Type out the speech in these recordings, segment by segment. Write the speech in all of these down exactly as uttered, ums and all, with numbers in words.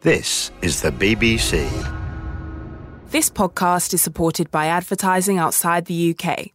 This is the B B C. This podcast is supported by advertising outside the U K.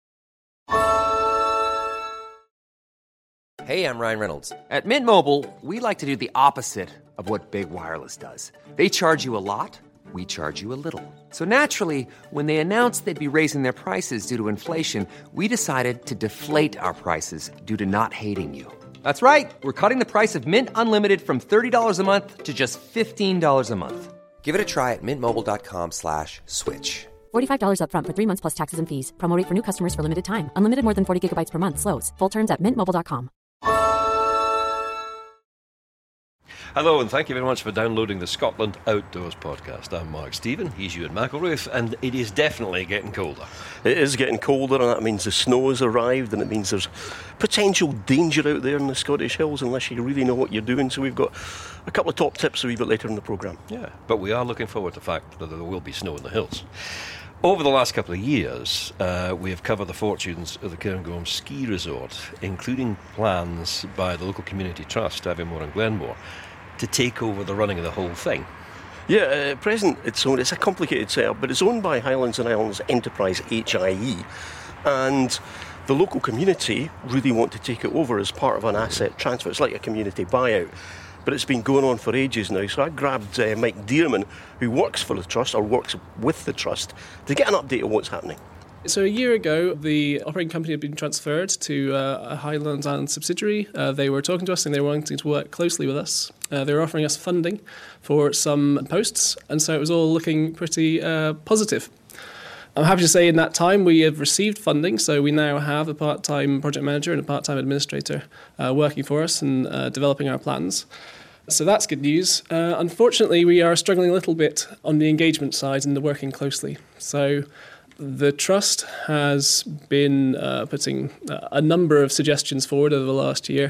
Hey, I'm Ryan Reynolds. At Mint Mobile, we like to do the opposite of what Big Wireless does. They charge you a lot, we charge you a little. So naturally, when they announced they'd be raising their prices due to inflation, we decided to deflate our prices due to not hating you. That's right. We're cutting the price of Mint Unlimited from thirty dollars a month to just fifteen dollars a month. Give it a try at mintmobile.com slash switch. forty-five dollars up front for three months plus taxes and fees. Promo rate for new customers for limited time. Unlimited more than forty gigabytes per month. Slows full terms at mint mobile dot com. Hello, and thank you very much for downloading the Scotland Outdoors podcast. I'm Mark Stephen, he's Ewan McElruth, and it is definitely getting colder. It is getting colder, and that means the snow has arrived, and it means there's potential danger out there in the Scottish hills unless you really know what you're doing. So we've got a couple of top tips a wee bit later in the programme. Yeah, but we are looking forward to the fact that there will be snow in the hills. Over the last couple of years, uh, we have covered the fortunes of the Cairngorm Ski Resort, including plans by the local community trust, Aviemore and Glenmore, to take over the running of the whole thing. Yeah, uh, at present it's owned, it's a complicated setup, but it's owned by Highlands and Islands Enterprise H I E, and the local community really want to take it over as part of an asset transfer. It's like a community buyout, but it's been going on for ages now. So I grabbed uh, Mike Dearman, who works for the trust, or works with the trust, to get an update on what's happening. So a year ago, the operating company had been transferred to uh, a Highlands Island subsidiary. Uh, they were talking to us and they were wanting to work closely with us. Uh, they were offering us funding for some posts, and so it was all looking pretty uh, positive. I'm happy to say in that time we have received funding, so we now have a part-time project manager and a part-time administrator uh, working for us and uh, developing our plans. So that's good news. Uh, unfortunately, we are struggling a little bit on the engagement side and the working closely. So the Trust has been uh, putting a number of suggestions forward over the last year,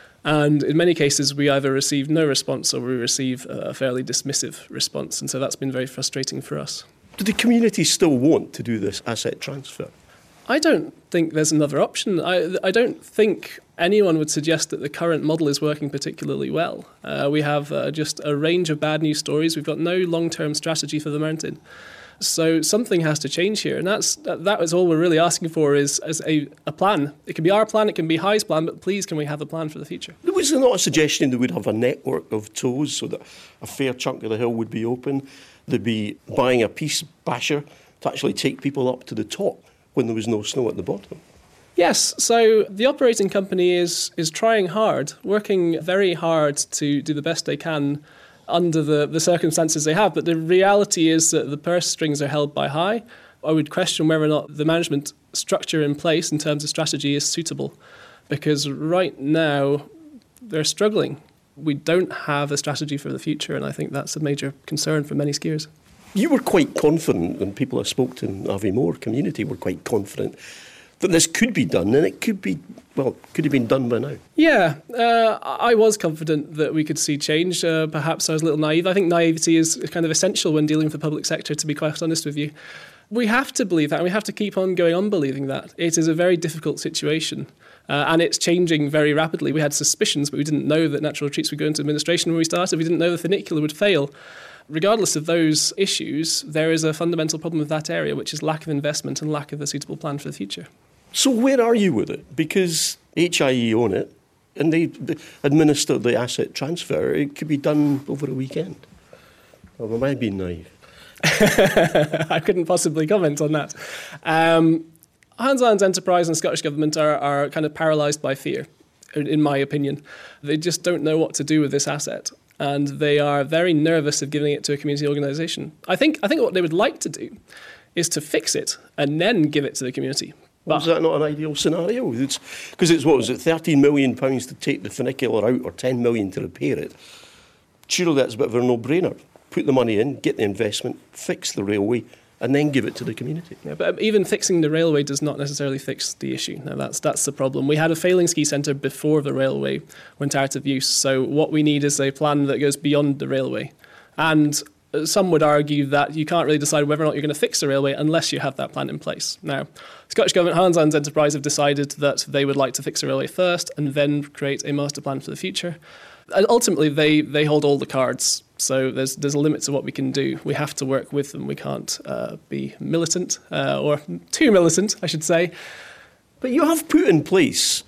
and in many cases we either receive no response or we receive a fairly dismissive response, and so that's been very frustrating for us. Do the community still want to do this asset transfer? I don't think there's another option. I, I don't think anyone would suggest that the current model is working particularly well. Uh, we have uh, just a range of bad news stories. We've got no long-term strategy for the mountain. So something has to change here, and that's that, that is all we're really asking for is, is a, a plan. It can be our plan, it can be High's plan, but please can we have a plan for the future? There was not a suggestion that we'd have a network of tows so that a fair chunk of the hill would be open. There'd be buying a peace basher to actually take people up to the top when there was no snow at the bottom. Yes, so the operating company is is trying hard, working very hard to do the best they can under the, the circumstances they have, but the reality is that the purse strings are held by High. I would question whether or not the management structure in place in terms of strategy is suitable, because right now they're struggling. We don't have a strategy for the future, and I think that's a major concern for many skiers. You were quite confident, and people I spoke to in Aviemore community were quite confident that this could be done, and it could be, well, could have been done by now. Yeah, uh, I was confident that we could see change. Uh, perhaps I was a little naive. I think naivety is kind of essential when dealing with the public sector, to be quite honest with you. We have to believe that, and we have to keep on going on believing that. It is a very difficult situation, uh, and it's changing very rapidly. We had suspicions, but we didn't know that natural retreats would go into administration when we started. We didn't know the funicular would fail. Regardless of those issues, there is a fundamental problem with that area, which is lack of investment and lack of a suitable plan for the future. So where are you with it? Because H I E own it and they administer the asset transfer. It could be done over a weekend. Well, am I being naive? I couldn't possibly comment on that. Um, Highlands Islands Enterprise and Scottish Government are, are kind of paralysed by fear, in my opinion. They just don't know what to do with this asset, and they are very nervous of giving it to a community organisation. I think, I think what they would like to do is to fix it and then give it to the community. Well, is that not an ideal scenario? Because it's, it's, what was it, thirteen million pounds to take the funicular out or ten million to repair it? Surely that's a bit of a no-brainer. Put the money in, get the investment, fix the railway, and then give it to the community. Yeah, but even fixing the railway does not necessarily fix the issue. Now, that's that's the problem. We had a failing ski centre before the railway went out of use, so what we need is a plan that goes beyond the railway. And some would argue that you can't really decide whether or not you're going to fix the railway unless you have that plan in place. Now, Scottish Government, Highlands Islands Enterprise have decided that they would like to fix the railway first and then create a master plan for the future. Ultimately, they, they hold all the cards. So there's there's a limit to what we can do. We have to work with them. We can't uh, be militant, uh, or too militant, I should say. But you have put in place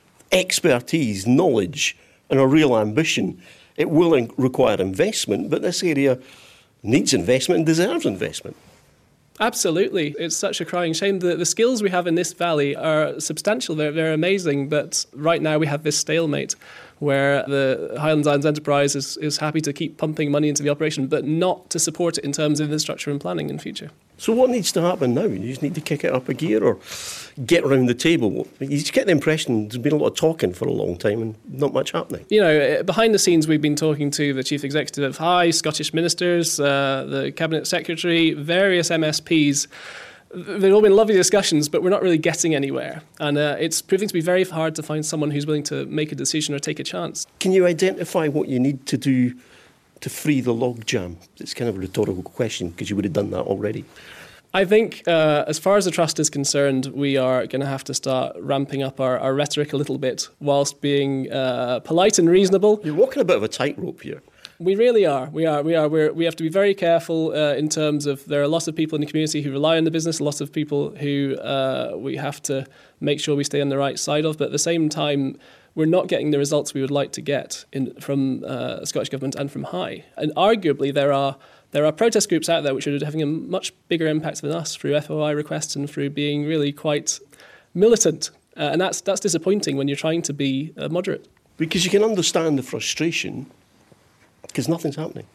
expertise, knowledge, and a real ambition. It will in- require investment, but this area needs investment and deserves investment. Absolutely. It's such a crying shame. The, the skills we have in this valley are substantial. They're, they're amazing. But right now we have this stalemate where the Highlands Islands Enterprise is, is happy to keep pumping money into the operation, but not to support it in terms of infrastructure and planning in future. So what needs to happen now? You just need to kick it up a gear or get around the table. You just get the impression there's been a lot of talking for a long time and not much happening. You know, behind the scenes, we've been talking to the Chief Executive of High, Scottish ministers, uh, the Cabinet Secretary, various M S Ps. They've all been lovely discussions, but we're not really getting anywhere. And uh, it's proving to be very hard to find someone who's willing to make a decision or take a chance. Can you identify what you need to do to free the logjam? It's kind of a rhetorical question because you would have done that already. I think uh, as far as the Trust is concerned, we are going to have to start ramping up our, our rhetoric a little bit whilst being uh, polite and reasonable. You're walking a bit of a tightrope here. We really are. We are. We are. We're, we have to be very careful uh, in terms of there are lots of people in the community who rely on the business, lots of people who uh, we have to make sure we stay on the right side of. But at the same time, we're not getting the results we would like to get in, from uh, Scottish Government and from High. And arguably, there are there are protest groups out there which are having a much bigger impact than us through F O I requests and through being really quite militant. Uh, and that's that's disappointing when you're trying to be uh, moderate. Because you can understand the frustration, because nothing's happening.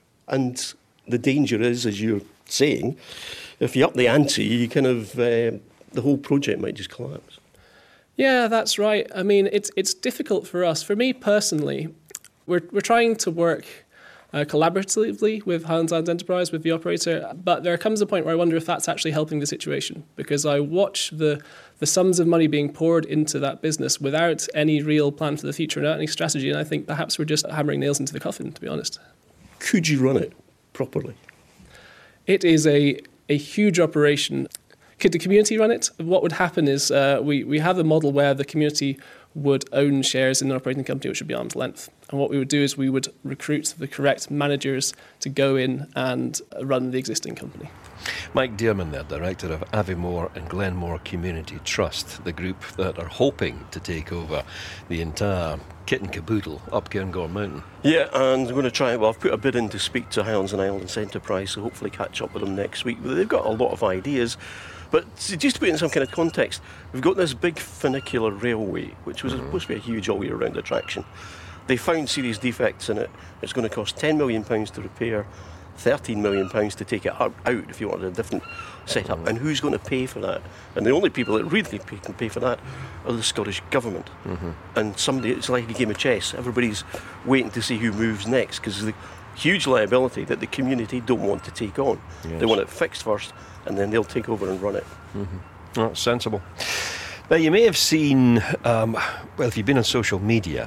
And the danger is, as you're saying, if you up the ante, you kind of uh, the whole project might just collapse. Yeah, that's right. I mean, it's it's difficult for us. For me personally, we're we're trying to work uh, collaboratively with Highlands Islands Enterprise, with the operator, but there comes a point where I wonder if that's actually helping the situation, because I watch the the sums of money being poured into that business without any real plan for the future, without any strategy, and I think perhaps we're just hammering nails into the coffin, to be honest. Could you run it properly? It is a a huge operation. Could the community run it? What would happen is uh, we, we have a model where the community would own shares in an operating company, which would be arm's length. And what we would do is we would recruit the correct managers to go in and run the existing company. Mike Dearman there, Director of Aviemore and Glenmore Community Trust, the group that are hoping to take over the entire kit and caboodle up Cairngorm Mountain. Yeah, and I'm going to try, well, I've put a bid in to speak to Highlands and Islands Enterprise, so hopefully catch up with them next week. They've got a lot of ideas. But just to put it in some kind of context, we've got this big funicular railway, which was mm-hmm. supposed to be a huge all-year-round attraction. They found serious defects in it. It's going to cost ten million pounds to repair, thirteen million pounds to take it out if you wanted a different setup. Mm-hmm. And who's going to pay for that? And the only people that really pay, can pay for that are the Scottish Government. Mm-hmm. And somebody, it's like a game of chess. Everybody's waiting to see who moves next, because the huge liability that the community don't want to take on. Yes. They want it fixed first, and then they'll take over and run it. Mm-hmm. Oh, that's sensible. Now, you may have seen, um, well, if you've been on social media,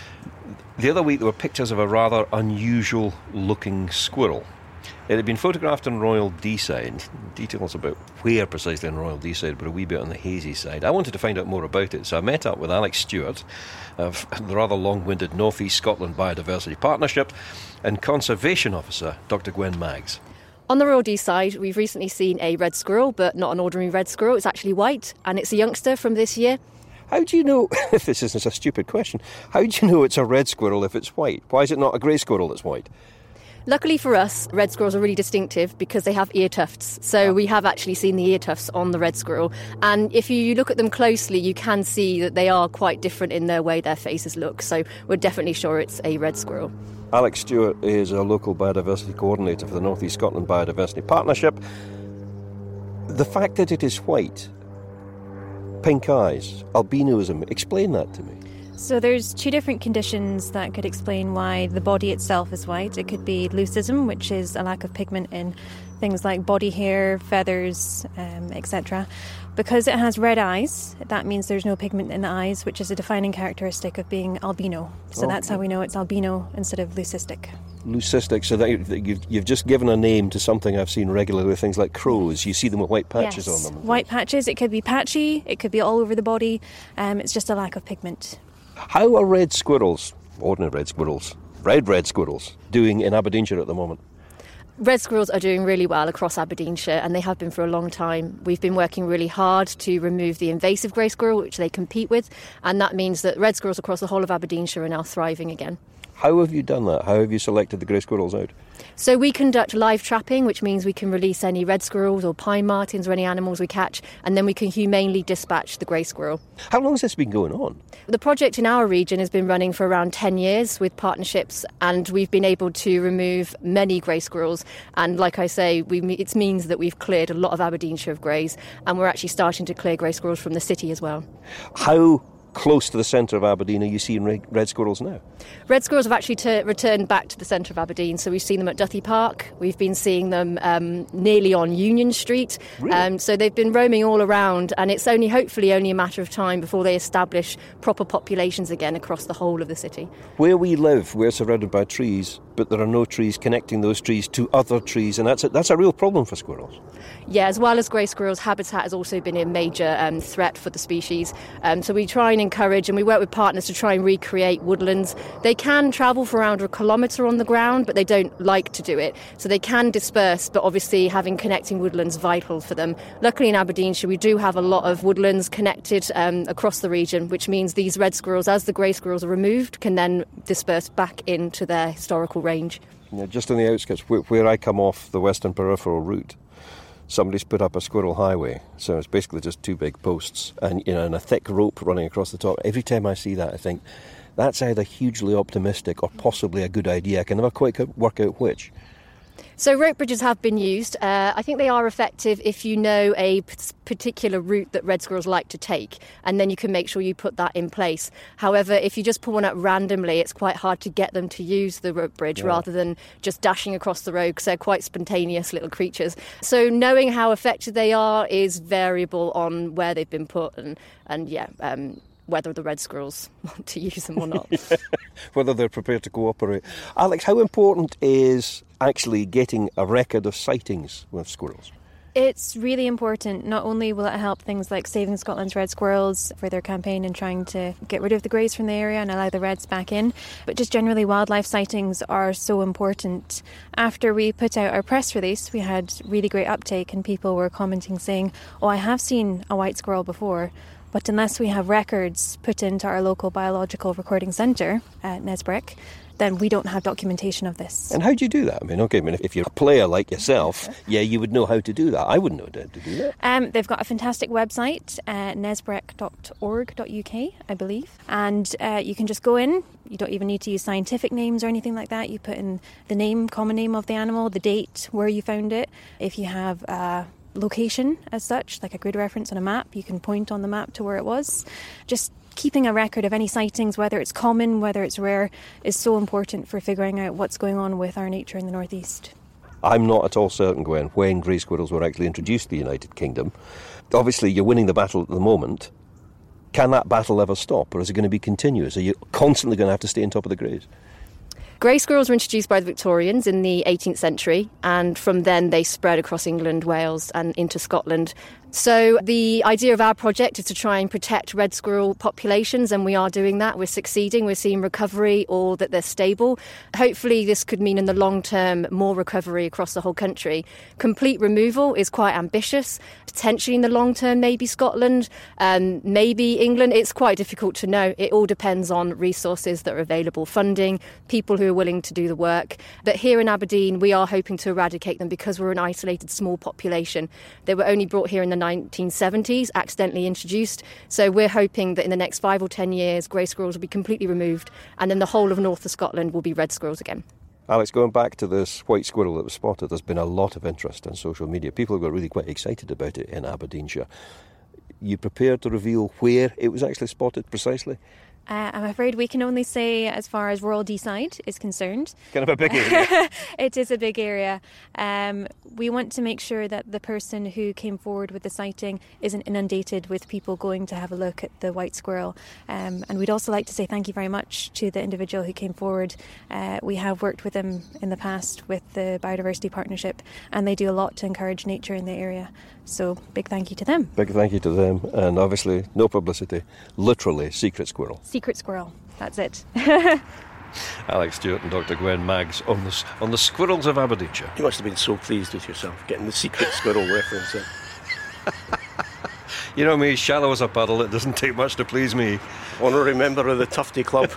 the other week there were pictures of a rather unusual looking squirrel. It had been photographed on Royal Deeside. Details about where precisely on Royal Deeside, but a wee bit on the hazy side. I wanted to find out more about it, so I met up with Alex Stewart of the rather long-winded North East Scotland Biodiversity Partnership and Conservation Officer Doctor Gwen Maggs. On the Royal Deeside, we've recently seen a red squirrel, but not an ordinary red squirrel. It's actually white, and it's a youngster from this year. How do you know, if this isn't a stupid question, how do you know it's a red squirrel if it's white? Why is it not a grey squirrel that's white? Luckily for us, red squirrels are really distinctive because they have ear tufts. So we have actually seen the ear tufts on the red squirrel. And if you look at them closely, you can see that they are quite different in their way their faces look. So we're definitely sure it's a red squirrel. Alex Stewart is a local biodiversity coordinator for the North East Scotland Biodiversity Partnership. The fact that it is white, pink eyes, albinism, explain that to me. So there's two different conditions that could explain why the body itself is white. It could be leucism, which is a lack of pigment in things like body hair, feathers, um, et cetera. Because it has red eyes, that means there's no pigment in the eyes, which is a defining characteristic of being albino. So okay. That's how we know it's albino instead of leucistic. Leucistic, so that you've, you've just given a name to something I've seen regularly with things like crows. You see them with white patches yes. on them. White patches, it could be patchy, it could be all over the body. Um, it's just a lack of pigment. How are red squirrels ordinary red squirrels, red red squirrels, doing in Aberdeenshire at the moment? Red squirrels are doing really well across Aberdeenshire, and they have been for a long time. We've been working really hard to remove the invasive grey squirrel, which they compete with, and that means that red squirrels across the whole of Aberdeenshire are now thriving again. How have you done that? How have you selected the grey squirrels out? So we conduct live trapping, which means we can release any red squirrels or pine martens or any animals we catch, and then we can humanely dispatch the grey squirrel. How long has this been going on? The project in our region has been running for around ten years with partnerships, and we've been able to remove many grey squirrels. And like I say, we, it means that we've cleared a lot of Aberdeenshire of greys, and we're actually starting to clear grey squirrels from the city as well. How close to the centre of Aberdeen are you seeing red squirrels now? Red squirrels have actually t- returned back to the centre of Aberdeen. So we've seen them at Duthie Park. We've been seeing them um, nearly on Union Street. Really? Um, so they've been roaming all around, and it's only hopefully only a matter of time before they establish proper populations again across the whole of the city. Where we live, we're surrounded by trees, but there are no trees connecting those trees to other trees, and that's a, that's a real problem for squirrels. Yeah, as well as grey squirrels, habitat has also been a major um, threat for the species. Um, so we try and encourage, and we work with partners to try and recreate woodlands. They can travel for around a kilometre on the ground, but they don't like to do it. So they can disperse, but obviously having connecting woodlands vital for them. Luckily in Aberdeenshire, we do have a lot of woodlands connected um, across the region, which means these red squirrels, as the grey squirrels are removed, can then disperse back into their historical range. Yeah, just on the outskirts, where, where I come off the Western Peripheral route, somebody's put up a squirrel highway, so it's basically just two big posts and, you know, and a thick rope running across the top. Every time I see that, I think that's either hugely optimistic or possibly a good idea. I can never quite work out which. So rope bridges have been used. Uh, I think they are effective if you know a p- particular route that red squirrels like to take, and then you can make sure you put that in place. However, if you just pull one up randomly, it's quite hard to get them to use the rope bridge, yeah, rather than just dashing across the road, because they're quite spontaneous little creatures. So knowing how effective they are is variable on where they've been put, and, and yeah, um, whether the red squirrels want to use them or not. Yeah, whether they're prepared to cooperate. Alex, how important is actually getting a record of sightings with squirrels? It's really important. Not only will it help things like Saving Scotland's Red Squirrels for their campaign and trying to get rid of the greys from the area and allow the reds back in, but just generally wildlife sightings are so important. After we put out our press release, we had really great uptake and people were commenting saying, oh, I have seen a white squirrel before, but unless we have records put into our local biological recording centre at Nesbrook, then we don't have documentation of this. And how do you do that? I mean, okay, I mean, if you're a player like yourself, yeah, you would know how to do that. I wouldn't know how to do that. Um, they've got a fantastic website, uh, nesbrook dot org dot U K, I believe. And uh, you can just go in. You don't even need to use scientific names or anything like that. You put in the name, common name of the animal, the date, where you found it. If you have a location as such, like a grid reference on a map, you can point on the map to where it was. Just keeping a record of any sightings, whether it's common, whether it's rare, is so important for figuring out what's going on with our nature in the northeast. I'm not at all certain, Gwen, when grey squirrels were actually introduced to the United Kingdom. Obviously, you're winning the battle at the moment. Can that battle ever stop, or is it going to be continuous? Are you constantly going to have to stay on top of the greys? Grey squirrels were introduced by the Victorians in the eighteenth century, and from then they spread across England, Wales and into Scotland. So the idea of our project is to try and protect red squirrel populations, and we are doing that. We're succeeding. We're seeing recovery, or that they're stable. Hopefully this could mean in the long term more recovery across the whole country. Complete removal is quite ambitious. Potentially in the long term, maybe Scotland, um, maybe England. It's quite difficult to know. It all depends on resources that are available, funding, people who are willing to do the work. But here in Aberdeen, we are hoping to eradicate them because we're an isolated small population. They were only brought here in the nineteen seventies, accidentally introduced. So we're hoping that in the next five or ten years, grey squirrels will be completely removed, and then the whole of north of Scotland will be red squirrels again. Alex, going back to this white squirrel that was spotted, there's been a lot of interest on social media. People have got really quite excited about it in Aberdeenshire. You prepared to reveal where it was actually spotted precisely? Uh, I'm afraid we can only say as far as Rural Deeside is concerned. Kind of a big area. It is a big area. Um, we want to make sure that the person who came forward with the sighting isn't inundated with people going to have a look at the white squirrel. Um, and we'd also like to say thank you very much to the individual who came forward. Uh, we have worked with them in the past with the Biodiversity Partnership, and they do a lot to encourage nature in the area. So big thank you to them. Big thank you to them. And obviously no publicity, literally secret squirrel. secret squirrel. That's it. Alex Stewart and Doctor Gwen Maggs on the, on the squirrels of Aberdeenshire. You must have been so pleased with yourself, getting the secret squirrel reference in. You know me, shallow as a puddle, it doesn't take much to please me. Honorary member of the Tufty Club.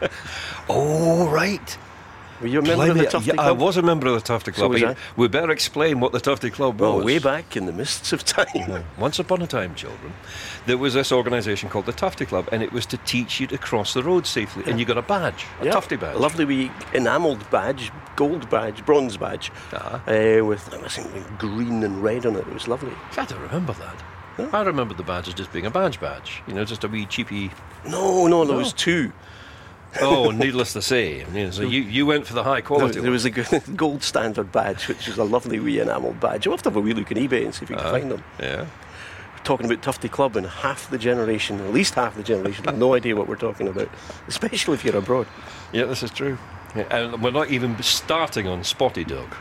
Oh, right. Were you a member Blimey, of the Tufty yeah, Club? I was a member of the Tufty So Club. was We- I. we better explain what the Tufty Club was. Well, way back in the mists of time. Once upon a time, children, there was this organisation called the Tufty Club, and it was to teach you to cross the road safely. And you got a badge, a Yeah, Tufty badge. A lovely wee enamelled badge, gold badge, bronze badge, Uh-huh. uh, with I think, green and red on it. It was lovely. I don't remember that. I remember the badge as just being a badge badge. You know, just a wee cheapy... No, no, there No. was two. Oh, needless to say. You know, so you, you went for the high There, quality there was a g- gold standard badge, which is a lovely wee enamelled badge. You'll have to have a wee look on eBay and see if you can Uh, find them. Yeah. We're talking about Tufty Club, and half the generation, at least half the generation, have no idea what we're talking about, especially if you're abroad. Yeah, this is true. Yeah, and we're not even starting on Spotty Dog.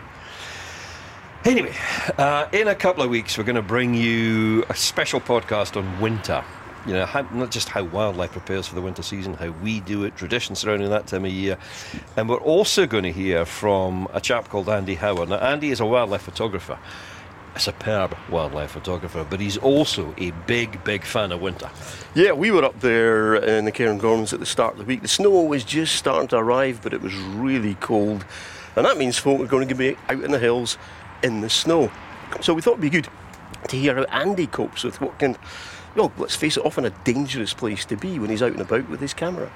Anyway, uh, in a couple of weeks, we're going to bring you a special podcast on winter. You know, how, not just how wildlife prepares for the winter season, how we do it, traditions surrounding that time of year. And we're also going to hear from a chap called Andy Howard. Now, Andy is a wildlife photographer, a superb wildlife photographer, but he's also a big, big fan of winter. Yeah, we were up there in the Cairngorms at the start of the week. The snow was just starting to arrive, but it was really cold. And that means folk are going to be out in the hills in the snow. So we thought it'd be good to hear how Andy copes with what can, well, let's face it, often a dangerous place to be when he's out and about with his camera.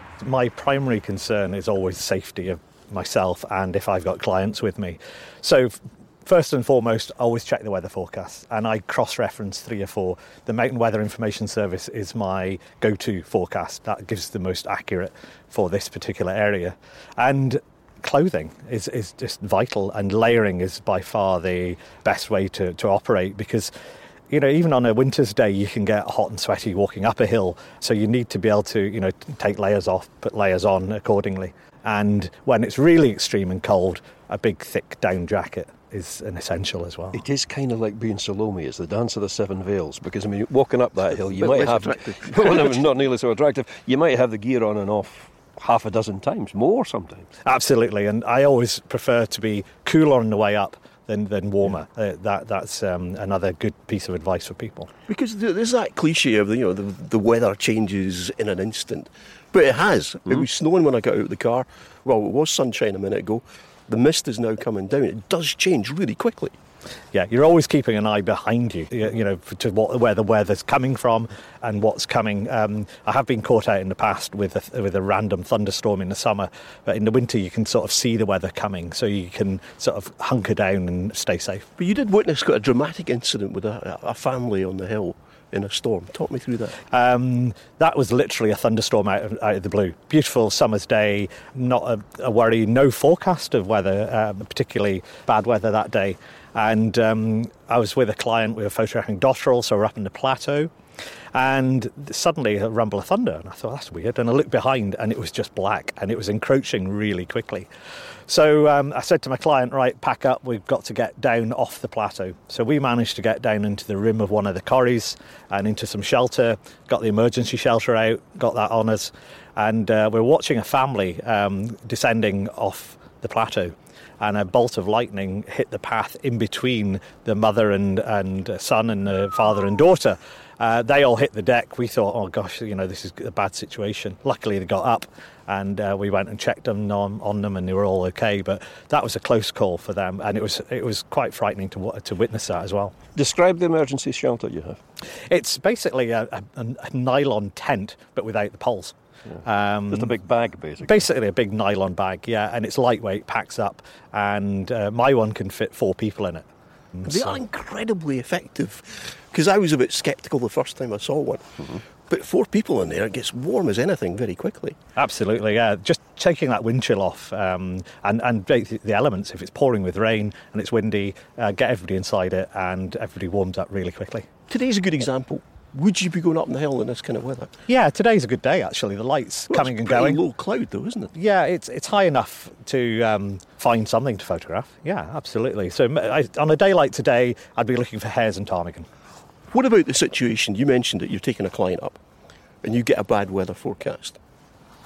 My primary concern is always safety of myself and if I've got clients with me. So f- first and foremost, I always check the weather forecast, and I cross-reference three or four. The Mountain Weather Information Service is my go-to forecast. That gives the most accurate for this particular area. And clothing is, is just vital, and layering is by far the best way to, to operate, because you know, even on a winter's day, you can get hot and sweaty walking up a hill. So you need to be able to, you know, take layers off, put layers on accordingly. And when it's really extreme and cold, a big, thick down jacket is an essential as well. It is kind of like being Salome. It's the dance of the seven veils, because I mean, walking up that hill, you Bit might less have attractive. well, no, not nearly so attractive. You might have the gear on and off half a dozen times, more sometimes. Absolutely, and I always prefer to be cooler on the way up than, than warmer. Uh, that that's um, another good piece of advice for people. Because th- there's that cliche of, the, you know, the, the weather changes in an instant. But it has. Mm-hmm. It was snowing when I got out of the car. Well, it was sunshine a minute ago. The mist is now coming down. It does change really quickly. Yeah, you're always keeping an eye behind you, you you know, to what, where the weather's coming from and what's coming. Um, I have been caught out in the past with a, with a random thunderstorm in the summer, but in the winter you can sort of see the weather coming, so you can sort of hunker down and stay safe. But you did witness quite a dramatic incident with a, a family on the hill in a storm. Talk me through that. Um, that was literally a thunderstorm out of, out of the blue. Beautiful summer's day, not a, a worry, no forecast of weather, um, particularly bad weather that day. And um, I was with a client, we were photographing dotterel, so we're up in the plateau. And suddenly a rumble of thunder, and I thought, that's weird. And I looked behind, and it was just black, and it was encroaching really quickly. So um, I said to my client, right, pack up, we've got to get down off the plateau. So we managed to get down into the rim of one of the corries and into some shelter, got the emergency shelter out, got that on us, and uh, we were watching a family um, descending off the plateau. And a bolt of lightning hit the path in between the mother and, and son and the father and daughter. Uh, they all hit the deck. We thought, oh gosh, you know, this is a bad situation. Luckily they got up, and uh, we went and checked them on, on them, and they were all okay. But that was a close call for them, and it was it was quite frightening to to witness that as well. Describe the emergency shelter you have. It's basically a, a, a nylon tent, but without the poles. Yeah. Um, Just a big bag, basically. Basically a big nylon bag, yeah, and it's lightweight, packs up, and uh, my one can fit four people in it. And They so- are incredibly effective, because I was a bit sceptical the first time I saw one. Mm-hmm. But four people in there, it gets warm as anything very quickly. Absolutely, yeah. Just taking that wind chill off, um, and, and the elements, if it's pouring with rain and it's windy, uh, get everybody inside it, and everybody warms up really quickly. Today's a good example. Would you be going up the hill in this kind of weather? Yeah, today's a good day, actually. The light's Well, coming it's and pretty going. low cloud, though, isn't it? Yeah, it's it's high enough to um, find something to photograph. Yeah, absolutely. So I, on a day like today, I'd be looking for hares and ptarmigan. What about the situation? You mentioned that you're taking a client up and you get a bad weather forecast.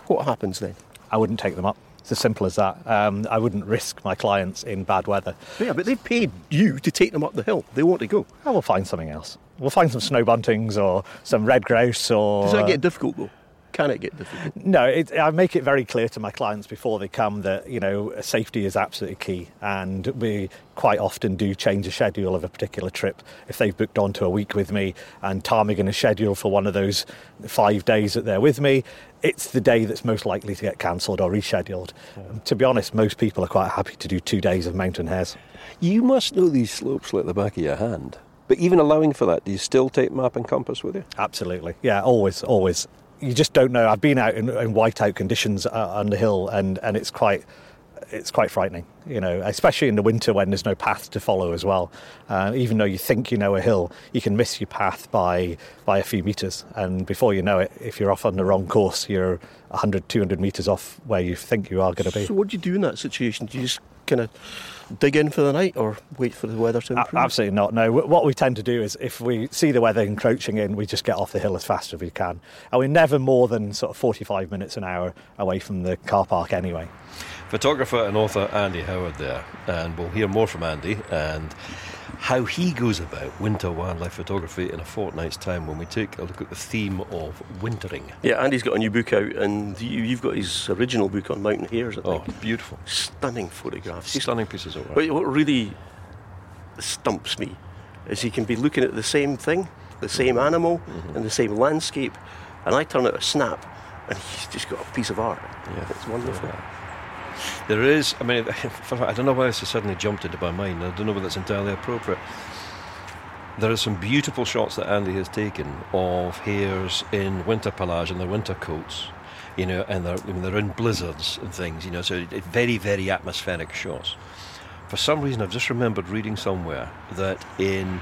what happens then? I wouldn't take them up. It's as simple as that. Um, I wouldn't risk my clients in bad weather. Yeah, but they've paid you to take them up the hill. They want to go. I will find something else. We'll find some snow buntings or some red grouse or... Does that get difficult, though? Can it get difficult? No, it, I make it very clear to my clients before they come that, you know, safety is absolutely key, and we quite often do change the schedule of a particular trip. If they've booked onto a week with me and ptarmigan is scheduled for one of those five days that they're with me, it's the day that's most likely to get cancelled or rescheduled. Yeah. To be honest, most people are quite happy to do two days of mountain hares. You must know these slopes like the back of your hand. But even allowing for that, do you still take map and compass with you? Absolutely. Yeah, always, always. You just don't know. I've been out in, in whiteout conditions uh, on the hill, and, and it's quite it's quite frightening, you know, especially in the winter when there's no path to follow as well. Uh, even though you think you know a hill, you can miss your path by by a few metres, and before you know it, if you're off on the wrong course, you're one hundred, two hundred metres off where you think you are going to be. So what do you do in that situation? Do you just kind of dig in for the night or wait for the weather to improve? A- absolutely not, no. What we tend to do is if we see the weather encroaching in, we just get off the hill as fast as we can. And we're never more than sort of forty-five minutes an hour away from the car park anyway. Photographer and author Andy Howard there, and we'll hear more from Andy and how he goes about winter wildlife photography in a fortnight's time when we take a look at the theme of wintering. Yeah, Andy's got a new book out, and you, you've got his original book on mountain hares, I think. Oh, beautiful. Stunning photographs. Stunning pieces of work. But what really stumps me is he can be looking at the same thing, the same animal, mm-hmm. and the same landscape, and I turn out a snap, and he's just got a piece of art. Yeah, it's wonderful. Yeah. There is, I mean, I don't know why this has suddenly jumped into my mind. I don't know whether it's entirely appropriate. There are some beautiful shots that Andy has taken of hares in winter pelage and their winter coats, you know, and they're, I mean, they're in blizzards and things, you know, so it's very, very atmospheric shots. For some reason, I've just remembered reading somewhere that in,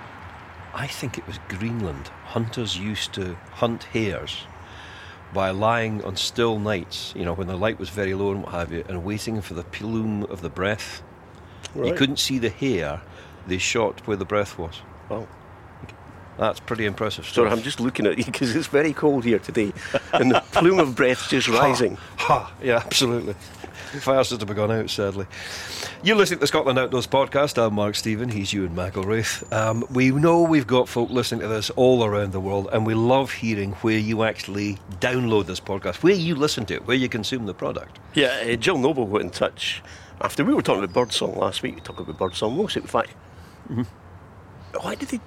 I think it was Greenland, hunters used to hunt hares by lying on still nights, you know, when the light was very low and what have you, and waiting for the plume of the breath. Right. You couldn't see the hare, they shot where the breath was. Oh. That's pretty impressive stuff. Sorry, I'm just looking at you because it's very cold here today, and the plume of breath's just rising. Ha, ha, yeah, absolutely. Fires to be gone out, sadly. You're listening to the Scotland Outdoors podcast. I'm Mark Stephen. He's Ewan McElwraith. Um, we know we've got folk listening to this all around the world, and we love hearing where you actually download this podcast, where you listen to it, where you consume the product. Yeah, uh, Jill Noble got in touch after we were talking about birdsong last week. We talked about birdsong most, in fact. Mm-hmm. Why did they...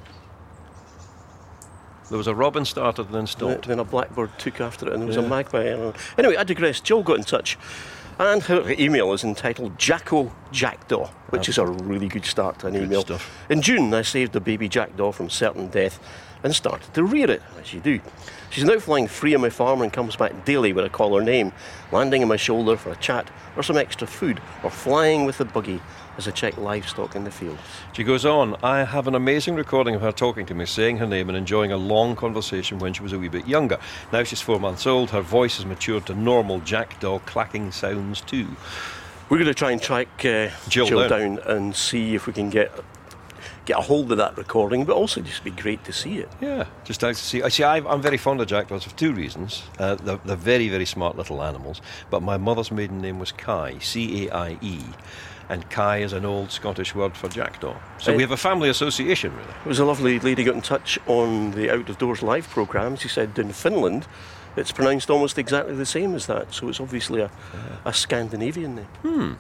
There was a robin started and then stopped. Then a blackbird took after it, and there was yeah. a magpie. Anyway, I digress. Jill got in touch, and her email is entitled Jacko Jackdaw, which oh. is a really good start to an good email. Stuff. In June, I saved a baby jackdaw from certain death and started to rear it, as you do. She's now flying free on my farm and comes back daily when I call her name, landing on my shoulder for a chat or some extra food, or flying with the buggy as I check livestock in the fields. She goes on, I have an amazing recording of her talking to me, saying her name and enjoying a long conversation when she was a wee bit younger. Now she's four months old, her voice has matured to normal jackdaw clacking sounds too. We're going to try and track uh, Jill, Jill down. down and see if we can get get a hold of that recording, but also just be great to see it. Yeah, just nice to see. I see. I'm very fond of jackdaws for two reasons. Uh, they're, they're very, very smart little animals. But my mother's maiden name was Kai, C A I E, and Kai is an old Scottish word for jackdaw. So uh, we have a family association, really. There was a lovely lady got in touch on the Out of Doors live programme. She said in Finland, it's pronounced almost exactly the same as that. So it's obviously a, yeah. a Scandinavian name. Hmm.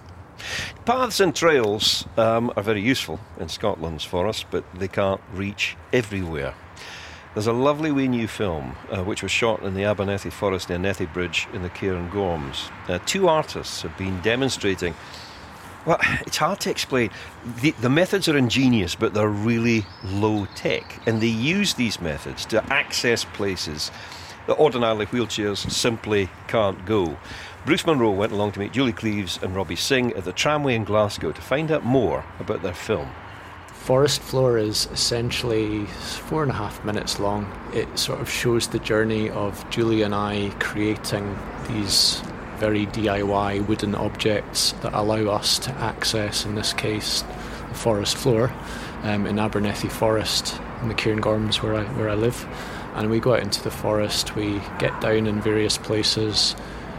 Paths and trails um, are very useful in Scotland's forests, but they can't reach everywhere. There's a lovely wee new film uh, which was shot in the Abernethy Forest near Nethybridge in the Cairngorms. Uh, two artists have been demonstrating. Well, it's hard to explain. The, the methods are ingenious, but they're really low tech, and they use these methods to access places that ordinarily wheelchairs simply can't go. Bruce Munro went along to meet Julie Cleaves and Robbie Singh at the tramway in Glasgow to find out more about their film. Forest Floor is essentially four and a half minutes long. It sort of shows the journey of Julie and I creating these very D I Y wooden objects that allow us to access, in this case, the forest floor um, in Abernethy Forest in the Cairngorms where I, where I live. And we go out into the forest, we get down in various places,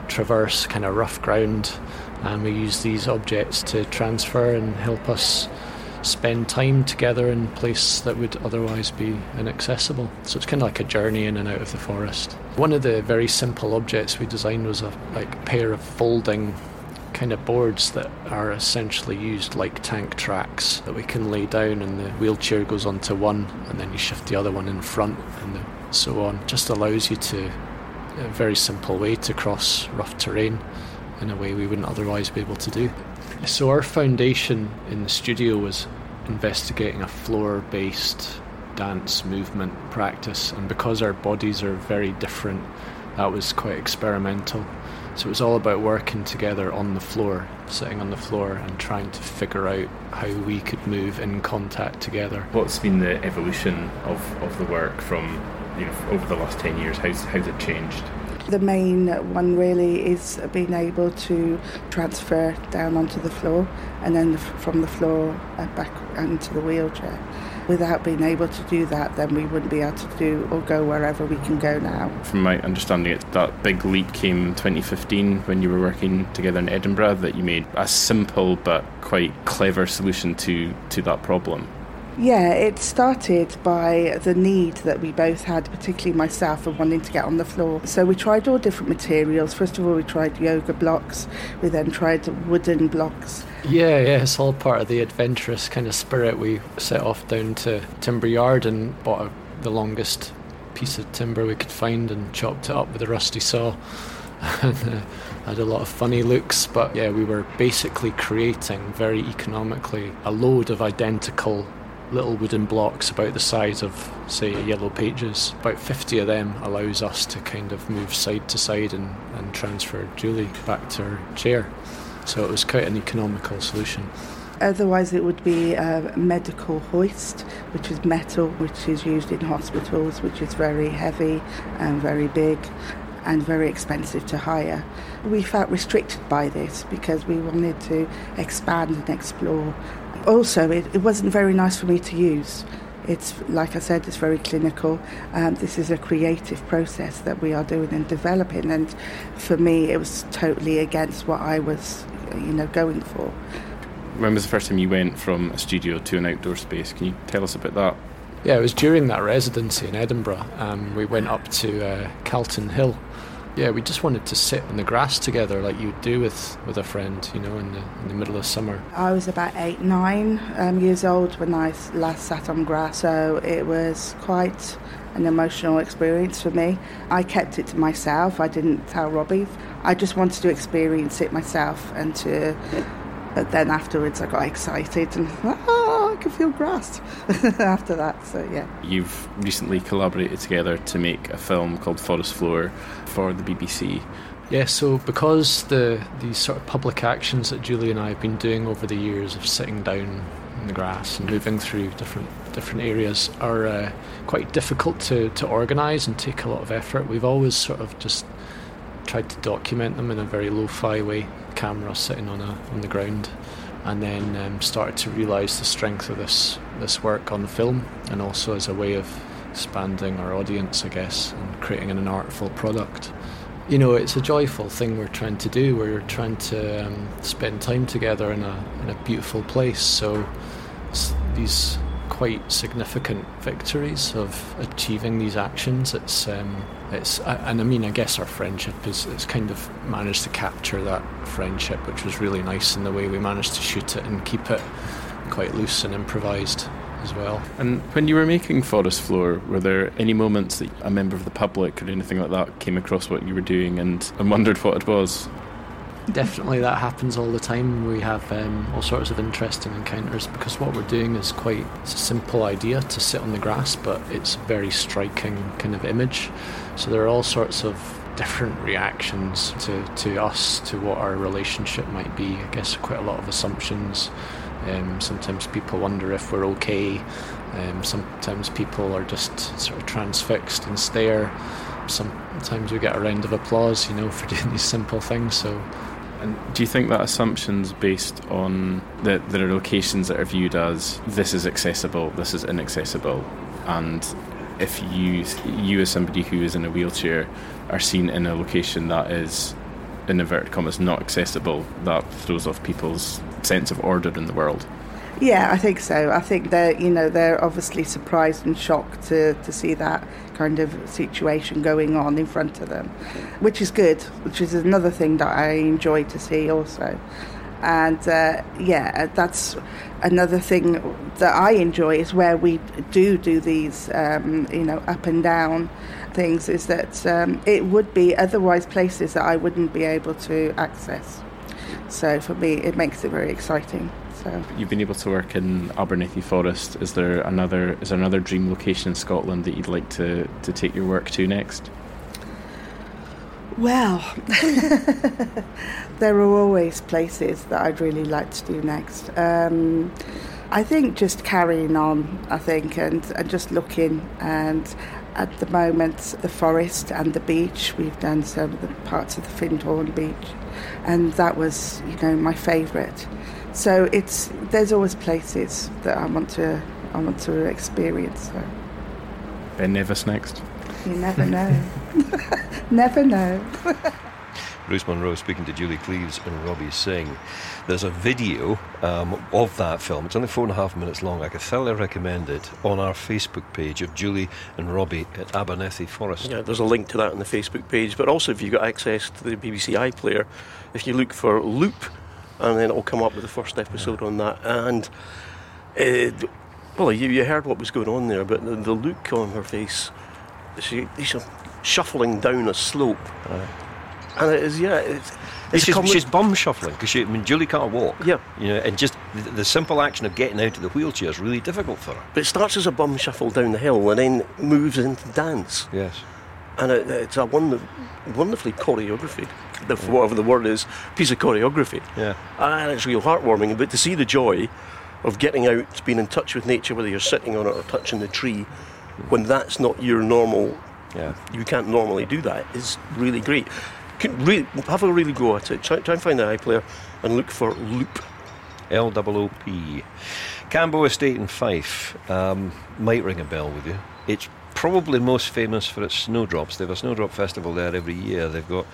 traverse kind of rough ground, and we use these objects to transfer and help us spend time together in a place that would otherwise be inaccessible. So it's kind of like a journey in and out of the forest. One of the very simple objects we designed was a like pair of folding kind of boards that are essentially used like tank tracks that we can lay down, and the wheelchair goes onto one and then you shift the other one in front and the, so on. Just allows you to, a very simple way to cross rough terrain in a way we wouldn't otherwise be able to do. So our foundation in the studio was investigating a floor-based dance movement practice, and because our bodies are very different, that was quite experimental. So it was all about working together on the floor, sitting on the floor and trying to figure out how we could move in contact together. What's been the evolution of, of the work from, you know, over the last ten years? How's, how's it changed? The main one really is being able to transfer down onto the floor, and then from the floor back onto the wheelchair. Without being able to do that, then we wouldn't be able to do or go wherever we can go now. From my understanding, it, that big leap came in twenty fifteen when you were working together in Edinburgh, that you made a simple but quite clever solution to, to that problem. Yeah, it started by the need that we both had, particularly myself, of wanting to get on the floor. So we tried all different materials. First of all, we tried yoga blocks. We then tried wooden blocks. Yeah, yeah, it's all part of the adventurous kind of spirit. We set off down to Timber Yard and bought a, the longest piece of timber we could find and chopped it up with a rusty saw. And uh, had a lot of funny looks, but yeah, we were basically creating very economically a load of identical little wooden blocks about the size of, say, Yellow Pages. About fifty of them allows us to kind of move side to side and, and transfer Julie back to her chair. So it was quite an economical solution. Otherwise it would be a medical hoist, which is metal, which is used in hospitals, which is very heavy and very big and very expensive to hire. We felt restricted by this because we wanted to expand and explore. Also, it, it wasn't very nice for me to use. It's, like I said, it's very clinical. Um, this is a creative process that we are doing and developing, and for me it was totally against what I was, you know, going for. When was the first time you went from a studio to an outdoor space? Can you tell us about that? Yeah, it was during that residency in Edinburgh. Um, we went up to uh, Calton Hill. Yeah, we just wanted to sit on the grass together like you'd do with, with a friend, you know, in the, in the middle of summer. I was about eight, nine um, years old when I last sat on grass, so it was quite an emotional experience for me. I kept it to myself. I didn't tell Robbie. I just wanted to experience it myself, and to... But then afterwards I got excited and ah, I could feel grass after that, so yeah. You've recently collaborated together to make a film called Forest Floor for the B B C. Yeah, so because the these sort of public actions that Julie and I have been doing over the years of sitting down in the grass and moving through different different areas are uh, quite difficult to, to organise and take a lot of effort, we've always sort of just tried to document them in a very lo-fi way, camera sitting on a on the ground, and then um, started to realise the strength of this this work on film, and also as a way of expanding our audience, I guess, and creating an artful product. You know, it's a joyful thing we're trying to do. We're trying to um, spend time together in a in a beautiful place. So it's these quite significant victories of achieving these actions. It's um, it's and I mean I guess our friendship is it's kind of managed to capture that friendship, which was really nice in the way we managed to shoot it and keep it quite loose and improvised as well. And when you were making Forest Floor, were there any moments that a member of the public or anything like that came across what you were doing and, and wondered what it was? Definitely, that happens all the time. We have um, all sorts of interesting encounters because what we're doing is quite it's a simple idea to sit on the grass, but it's a very striking kind of image. So there are all sorts of different reactions to, to us, to what our relationship might be. I guess quite a lot of assumptions. Um, sometimes people wonder if we're okay. Um, sometimes people are just sort of transfixed and stare. Sometimes we get a round of applause, you know, for doing these simple things. So. And do you think that assumption's based on that there are locations that are viewed as this is accessible, this is inaccessible, and if you you as somebody who is in a wheelchair are seen in a location that is in inverted commas, not accessible, that throws off people's sense of order in the world. Yeah, I think so. I think they're, you know, they're obviously surprised and shocked to, to see that kind of situation going on in front of them, which is good, which is another thing that I enjoy to see also. And uh, yeah, that's another thing that I enjoy is where we do do these, um, you know, up and down things, is that um, it would be otherwise places that I wouldn't be able to access. So for me, it makes it very exciting. So you've been able to work in Abernethy Forest. Is there another? Is there another dream location in Scotland that you'd like to, to take your work to next? Well, there are always places that I'd really like to do next. Um, I think just carrying on, I think, and, and just looking. And at the moment, the forest and the beach, we've done some of the parts of the Findhorn beach, and that was, you know, my favourite. So it's there's always places that I want to I want to experience. So. Ben Nevis next. You never know. Never know. Bruce Munro speaking to Julie Cleaves and Robbie Singh. There's a video um, of that film. It's only four and a half minutes long. I could thoroughly recommend it on our Facebook page of Julie and Robbie at Abernethy Forest. Yeah, there's a link to that on the Facebook page. But also, if you've got access to the B B C iPlayer, if you look for Loop, and then it'll come up with the first episode on that. And uh, well, you, you heard what was going on there, but the, the look on her face, she, she's shuffling down a slope. Uh, and it is, yeah, it's, it's she's, com- she's bum shuffling because I mean, Julie can't walk. Yeah, you know, and just the, the simple action of getting out of the wheelchair is really difficult for her. But it starts as a bum shuffle down the hill and then moves into dance. Yes, and it, it's a wonder, wonderfully choreographed, the, whatever the word is, piece of choreography. Yeah, and it's real heartwarming. But to see the joy of getting out, being in touch with nature, whether you're sitting on it or touching the tree, when that's not your normal, yeah, you can't normally do that, is really great. Can really, have a really go at it. Try, try and find the iPlayer and look for Loop. L O O P. Cambo Estate in Fife um, might ring a bell with you. It's probably most famous for its snowdrops. They have a snowdrop festival there every year. They've got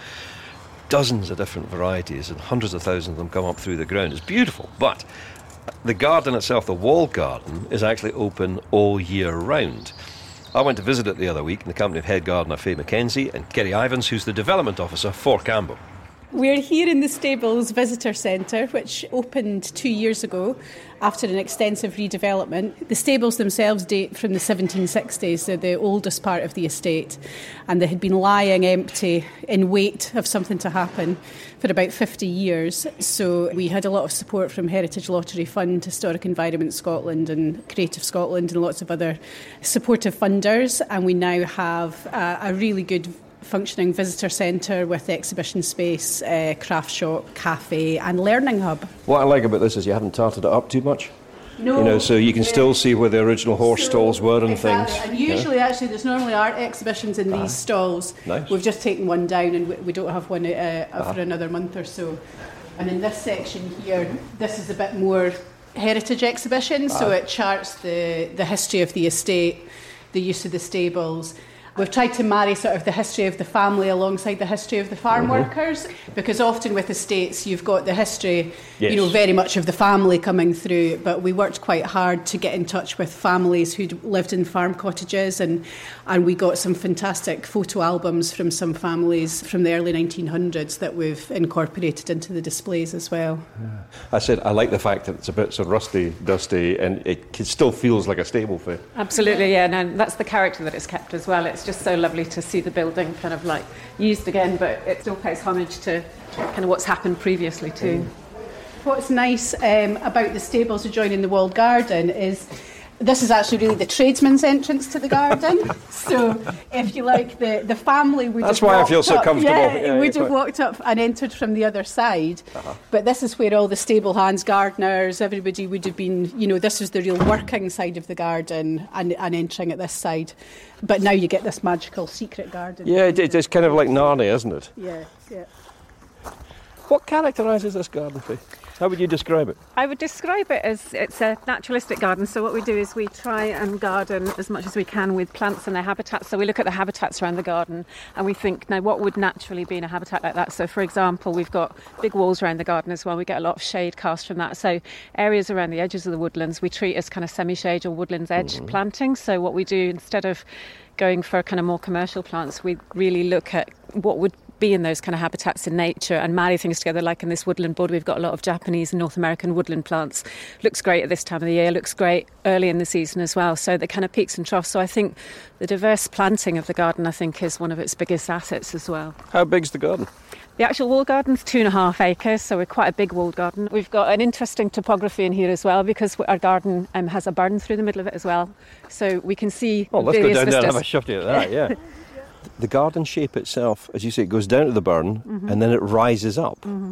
dozens of different varieties and hundreds of thousands of them come up through the ground. It's beautiful, but the garden itself, the walled garden, is actually open all year round. I went to visit it the other week in the company of head gardener Faye McKenzie and Kerry Ivans, who's the development officer for Cambo. We're here in the Stables Visitor Centre, which opened two years ago after an extensive redevelopment. The stables themselves date from the seventeen sixties, they're the oldest part of the estate, and they had been lying empty in wait of something to happen for about fifty years. So we had a lot of support from Heritage Lottery Fund, Historic Environment Scotland and Creative Scotland and lots of other supportive funders, and we now have a, a really good functioning visitor centre with exhibition space, uh, craft shop, cafe and learning hub. What I like about this is you haven't tarted it up too much. No. You know, so you can yeah. still see where the original horse so, stalls were and exactly. things. And usually, yeah. actually, there's normally art exhibitions in uh-huh. these stalls. Nice. We've just taken one down and we, we don't have one uh, uh-huh. for another month or so. And in this section here, this is a bit more heritage exhibition, uh-huh. so it charts the, the history of the estate, the use of the stables. We've tried to marry sort of the history of the family alongside the history of the farm mm-hmm. workers, because often with estates you've got the history, yes. you know, very much of the family coming through, but we worked quite hard to get in touch with families who'd lived in farm cottages, and, and we got some fantastic photo albums from some families from the early nineteen hundreds that we've incorporated into the displays as well. Yeah. I said I like the fact that it's a bit sort of rusty, dusty, and it still feels like a stable fair. Absolutely, yeah, and that's the character that it's kept as well. It's just so lovely to see the building kind of like used again, but it still pays homage to kind of what's happened previously too. What's nice um, about the stables adjoining the walled garden is this is actually really the tradesman's entrance to the garden. So, if you like, the, the family would That's have why walked I feel so up, comfortable. Yeah, yeah, would yeah, have walked up and entered from the other side. Uh-huh. But this is where all the stable hands, gardeners, everybody would have been, you know, this was the real working side of the garden and, and entering at this side. But now you get this magical secret garden. Yeah, it, it's kind of like Narnia, isn't it? Yeah, yeah. What characterises this garden, Faye? How would you describe it? I would describe it as it's a naturalistic garden. So what we do is we try and garden as much as we can with plants and their habitats. So we look at the habitats around the garden and we think, now what would naturally be in a habitat like that? So for example, we've got big walls around the garden as well. We get a lot of shade cast from that. So areas around the edges of the woodlands we treat as kind of semi-shade or woodlands edge mm-hmm. planting. So what we do, instead of going for kind of more commercial plants, we really look at what would be in those kind of habitats in nature and marry things together. Like in this woodland board, we've got a lot of Japanese and North American woodland plants. Looks great at this time of the year, looks great early in the season as well. So the kind of peaks and troughs. So I think the diverse planting of the garden, I think, is one of its biggest assets as well. How big's the garden? The actual walled garden's two and a half acres, so we're quite a big walled garden. We've got an interesting topography in here as well, because our garden um, has a burn through the middle of it as well. So we can see Oh, let's go down vistas. there and have a shot at that, yeah. The garden shape itself, as you say, it goes down to the burn mm-hmm. and then it rises up. Mm-hmm.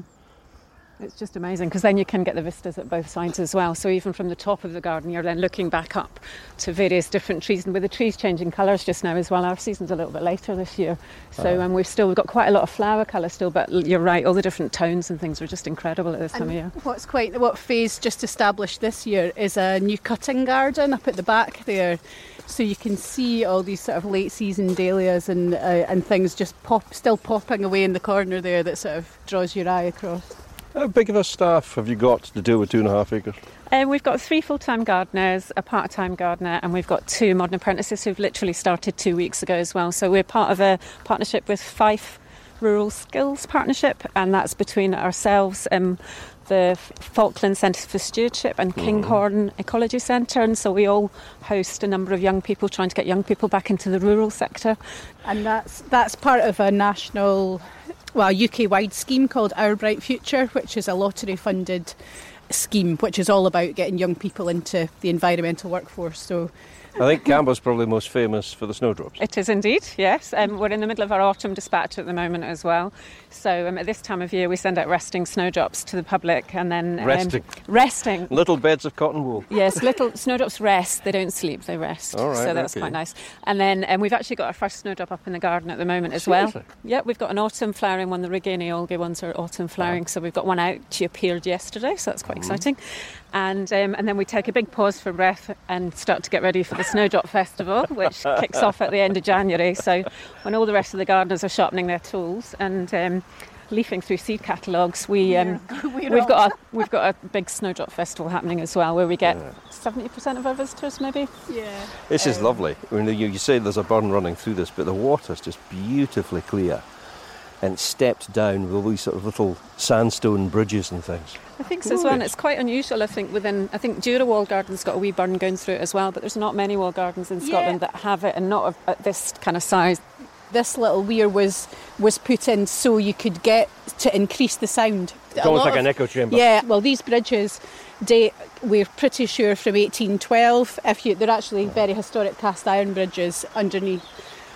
It's just amazing, because then you can get the vistas at both sides as well. So even from the top of the garden, you're then looking back up to various different trees. And with the trees changing colours just now as well, our season's a little bit later this year. So um, we've still we've got quite a lot of flower colour still, but you're right, all the different tones and things are just incredible at this time and of year. What's quite, what Faye's just established this year is a new cutting garden up at the back there. So you can see all these sort of late season dahlias and uh, and things just pop, still popping away in the corner there that sort of draws your eye across. How big of a staff have you got to deal with two and a half acres? Um, we've got three full-time gardeners, a part-time gardener, and we've got two modern apprentices who've literally started two weeks ago as well. So we're part of a partnership with Fife Rural Skills Partnership, and that's between ourselves, um, the Falkland Centre for Stewardship and Kinghorn mm. Ecology Centre, and so we all host a number of young people trying to get young people back into the rural sector. And that's that's part of a national, well, U K-wide scheme called Our Bright Future, which is a lottery-funded scheme, which is all about getting young people into the environmental workforce. So I think Cambo's probably most famous for the snowdrops. It is indeed, yes. Um, we're in the middle of our autumn dispatch at the moment as well. So um, at this time of year we send out resting snowdrops to the public, and then... Um, resting? Resting. Little beds of cotton wool. Yes, little snowdrops rest. They don't sleep, they rest. All right, so that's okay. quite nice. And then um, we've actually got our first snowdrop up in the garden at the moment as Seriously? well. Yeah, we've got an autumn flowering one. The Regani Olga ones are autumn flowering. Wow. So we've got one out. She appeared yesterday, so that's quite mm-hmm. exciting. And um, and then we take a big pause for breath and start to get ready for the Snowdrop Festival, which kicks off at the end of January. So when all the rest of the gardeners are sharpening their tools and um, leafing through seed catalogues, we um, yeah, we've got a we've got a big Snowdrop Festival happening as well, where we get seventy yeah. percent of our visitors, maybe. Yeah. This um, is lovely. I mean, you, you say there's a burn running through this, but the water's just beautifully clear and stepped down with all these sort of little sandstone bridges and things. I think so as well, and it's quite unusual, I think, within, I think Jura Walled Garden's got a wee burn going through it as well, but there's not many walled gardens in Scotland yeah. that have it, and not of, at this kind of size. This little weir was was put in so you could get to increase the sound. It's almost like of, an echo chamber. Yeah, well, these bridges date, we're pretty sure, from eighteen twelve. If you, they're actually very historic cast iron bridges underneath.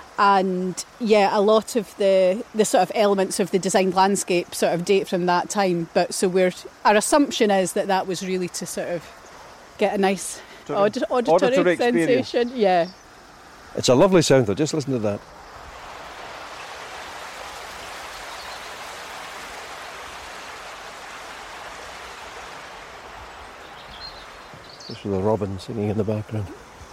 And yeah, a lot of the, the sort of elements of the designed landscape sort of date from that time. But so we're our assumption is that that was really to sort of get a nice aud- auditory, auditory sensation. Yeah, it's a lovely sound though. Just listen to that. Just with the robin singing in the background.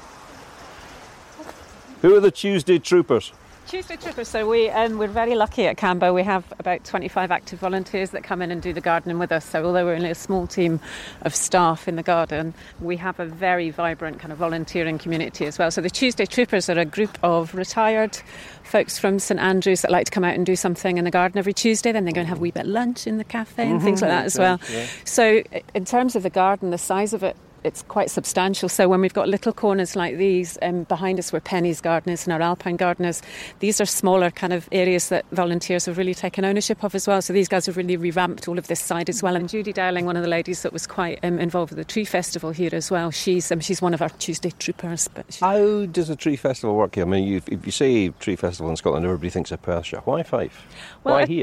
Who are the Tuesday Troopers? Tuesday Troopers, so we, um, we're very lucky at Cambo. We have about twenty-five active volunteers that come in and do the gardening with us. So although we're only a small team of staff in the garden, we have a very vibrant kind of volunteering community as well. So the Tuesday Troopers are a group of retired folks from St Andrews that like to come out and do something in the garden every Tuesday. Then they go and have a wee bit of lunch in the cafe and mm-hmm. things like that as well. Yeah. So in terms of the garden, the size of it, it's quite substantial. So when we've got little corners like these, um, behind us were Penny's gardeners and our alpine gardeners. These are smaller kind of areas that volunteers have really taken ownership of as well. So these guys have really revamped all of this side as well. And Judy Dowling, one of the ladies that was quite um, involved with the tree festival here as well, she's um, she's one of our Tuesday Troopers. But how does a tree festival work here? I mean, you, if you say tree festival in Scotland, everybody thinks of Perthshire. Why Fife? Well, Why I, here?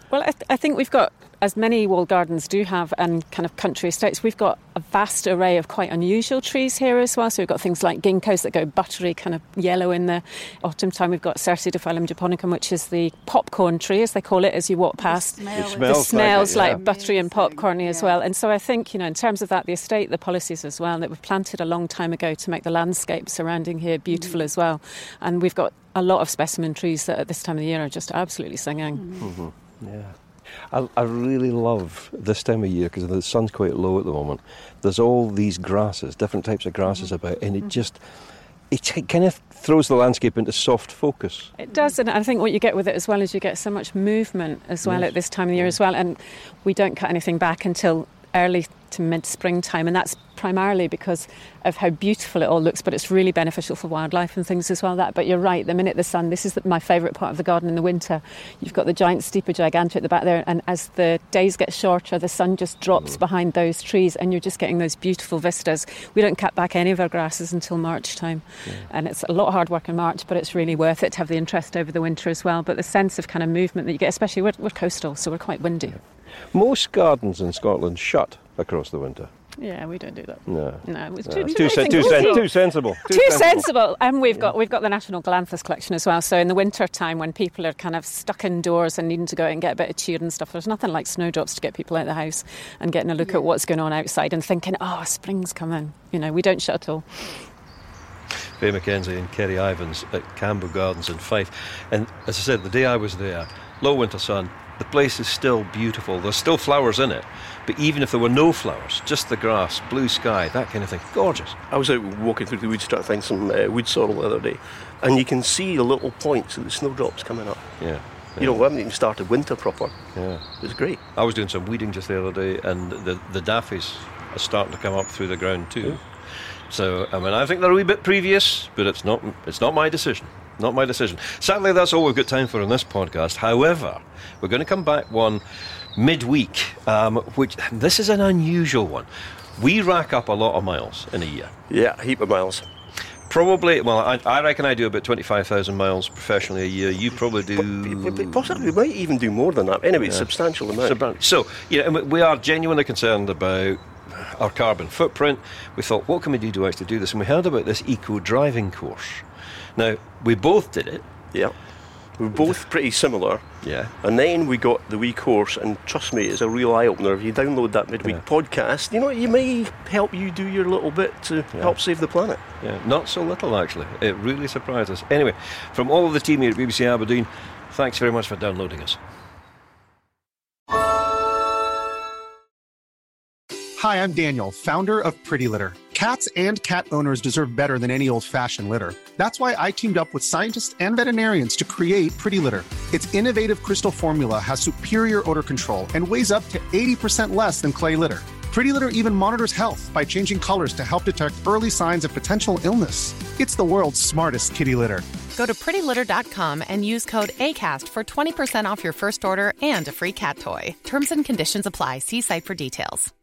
Well, I, th- I think we've got, as many walled gardens do have, and kind of country estates, we've got a vast array of quite unusual trees here as well. So we've got things like ginkgos that go buttery, kind of yellow in the autumn time. We've got Cercidophyllum japonicum, which is the popcorn tree, as they call it, as you walk past. It smells, it smells like, like, it, yeah. buttery and popcorny as well. And so I think, you know, in terms of that, the estate, the policies as well, that we've planted a long time ago to make the landscape surrounding here beautiful mm. as well. And we've got a lot of specimen trees that at this time of the year are just absolutely singing. Mm-hmm. Yeah. I, I really love this time of year because the sun's quite low at the moment. There's all these grasses, different types of grasses mm-hmm. about, and it just, it kind of throws the landscape into soft focus. It does, and I think what you get with it as well is you get so much movement as well yes. at this time of the year as well, and we don't cut anything back until early to mid-springtime, and that's primarily because of how beautiful it all looks, but it's really beneficial for wildlife and things as well. That, but you're right, the minute the sun, this is the, my favourite part of the garden in the winter, you've got the giant Stipa gigantea at the back there, and as the days get shorter, the sun just drops mm. behind those trees, and you're just getting those beautiful vistas. We don't cut back any of our grasses until March time, yeah. and it's a lot of hard work in March, but it's really worth it to have the interest over the winter as well. But the sense of kind of movement that you get, especially we're, we're coastal, so we're quite windy. Yeah. Most gardens in Scotland shut across the winter. Yeah, we don't do that. No, no, it's no. too, Too, too, sen- too, sen- too sensible. Too, too sensible. sensible. And we've yeah. got we've got the National Galanthus collection as well. So in the winter time, when people are kind of stuck indoors and needing to go out and get a bit of cheer and stuff, there's nothing like snowdrops to get people out of the house and getting a look yeah. at what's going on outside and thinking, oh, spring's coming. You know, we don't shut at all. Faye Mackenzie and Kerry Ivans at Campbell Gardens in Fife. And as I said, the day I was there, low winter sun, the place is still beautiful. There's still flowers in it. But even if there were no flowers, just the grass, blue sky, that kind of thing, gorgeous. I was out walking through the woods trying to find some uh, wood sorrel the other day, and you can see the little points of the snowdrops coming up. Yeah. yeah. You know, we haven't even started winter proper. Yeah. It's great. I was doing some weeding just the other day, and the, the daffies are starting to come up through the ground too. Yeah. So, I mean, I think they're a wee bit previous, but it's not, it's not my decision. Not my decision. Sadly, that's all we've got time for in this podcast. However, we're going to come back one midweek, um, which this is an unusual one. We rack up a lot of miles in a year. Yeah, a heap of miles. Probably, well, I, I reckon I do about twenty-five thousand miles professionally a year. You probably do... But, possibly, we might even do more than that. Anyway, yeah. substantial amount. So, you know, we are genuinely concerned about our carbon footprint. We thought, what can we do to actually do this? And we heard about this eco-driving course. Now, we both did it. Yeah. We were both pretty similar. Yeah. And then we got the wee course, and trust me, it's a real eye-opener. If you download that midweek yeah. podcast, you know, it may help you do your little bit to yeah. help save the planet. Yeah, not so little, actually. It really surprised us. Anyway, from all of the team here at B B C Aberdeen, thanks very much for downloading us. Hi, I'm Daniel, founder of Pretty Litter. Cats and cat owners deserve better than any old-fashioned litter. That's why I teamed up with scientists and veterinarians to create Pretty Litter. Its innovative crystal formula has superior odor control and weighs up to eighty percent less than clay litter. Pretty Litter even monitors health by changing colors to help detect early signs of potential illness. It's the world's smartest kitty litter. Go to pretty litter dot com and use code ACAST for twenty percent off your first order and a free cat toy. Terms and conditions apply. See site for details.